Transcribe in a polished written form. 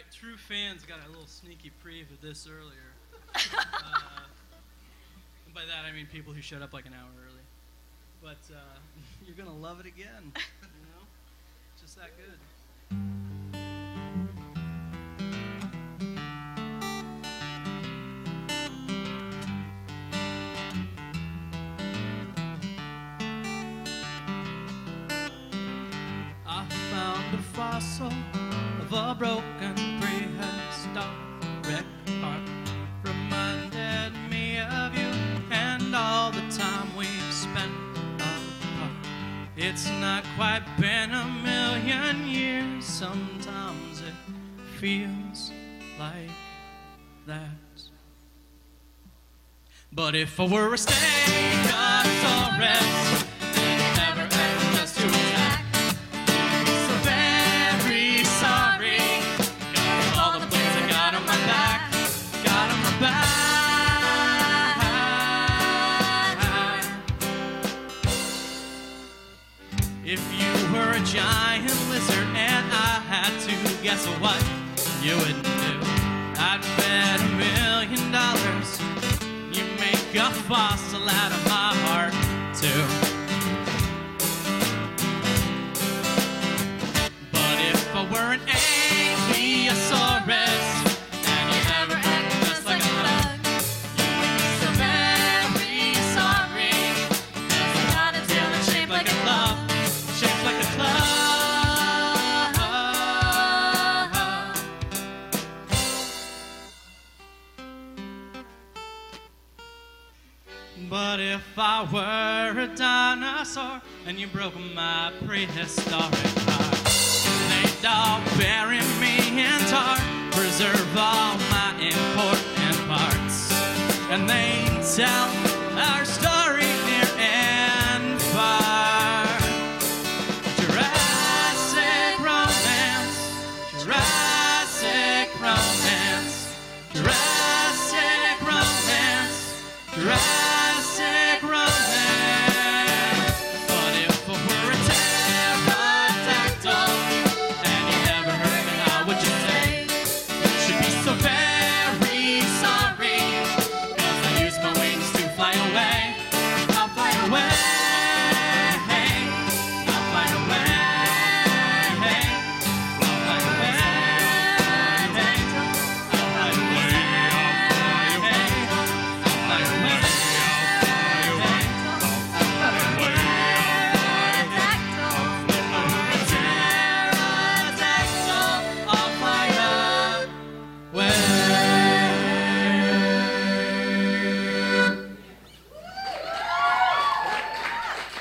true fans got a little sneaky preview of this earlier. And by that I mean people who showed up like an hour early. But you're gonna love it again. You know, just that good. I found a fossil of a broken prehistoric heart. Reminded me of you and all the time we've spent apart. It's not quite been a million years. Sometimes it feels like that. But if I were a stegosaurus, never asked us to attack. So very sorry. Got all the planes I got on my back. Got on my back. If you were a giant lizard and I had to guess what you would do, I'd bet $1 million you make a fossil out of my heart too. But if I were an Ankylosaurus and you never act just like a thug, you'd be so very sorry. 'Cause I got a tail that's shaped like a club, shaped like a club. But if I were a dinosaur and you broke my prehistoric heart, they'd all bury me in tar, preserve all my important parts, and they'd tell